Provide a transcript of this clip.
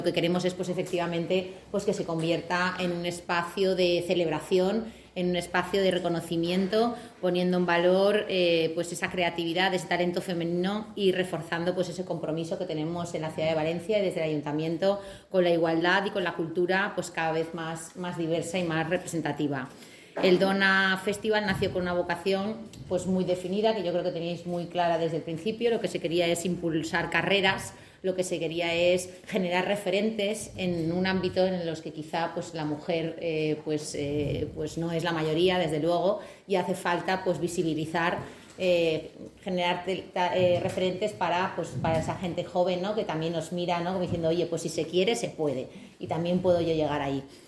Lo que queremos es, pues efectivamente, pues que se convierta en un espacio de celebración, en un espacio de reconocimiento, poniendo en valor pues esa creatividad, ese talento femenino y reforzando pues ese compromiso que tenemos en la ciudad de Valencia y desde el Ayuntamiento con la igualdad y con la cultura pues cada vez más diversa y más representativa. El Dona Festival nació con una vocación pues muy definida, que yo creo que teníais muy clara desde el principio. Lo que se quería es impulsar carreras, lo que se quería es generar referentes en un ámbito en los que quizá pues la mujer pues no es la mayoría, desde luego, y hace falta pues visibilizar, generar referentes para esa gente joven, ¿no?, que también nos mira, ¿no?, como diciendo, oye, pues si se quiere, se puede, y también puedo yo llegar ahí.